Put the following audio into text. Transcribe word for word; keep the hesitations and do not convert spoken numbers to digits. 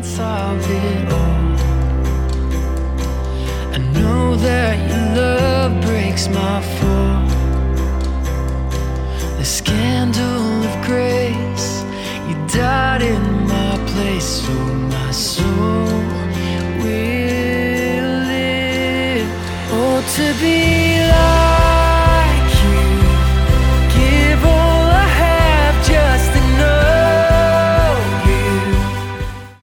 truth of it all. I know that your love breaks my fall. The scandal of grace, you died in my place, so my soul will live. Oh, to be